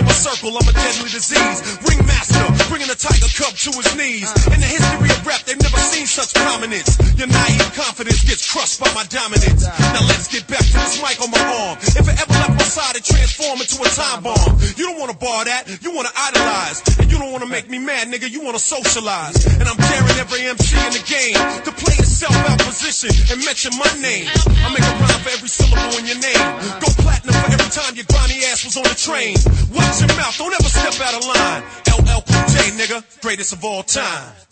in my circle, I'm a deadly disease. Ringmaster, bringing the tiger cub to his knees. In the history of rap, they've never seen such prominence. Your naive confidence gets crushed by my dominance. Now let's get back to this mic on my arm. If it ever left my side, it transformed into a time bomb. You don't wanna bar that, you wanna idolize. And you don't wanna make me mad, nigga, you wanna socialize. And I'm daring every MC in the game to play itself out position and mention my name. I make a rhyme for every syllable in your name. Go platinum for every time your grimy ass was on the train. Watch your mouth, don't ever step out of line. LL Cool J, nigga, greatest of all time.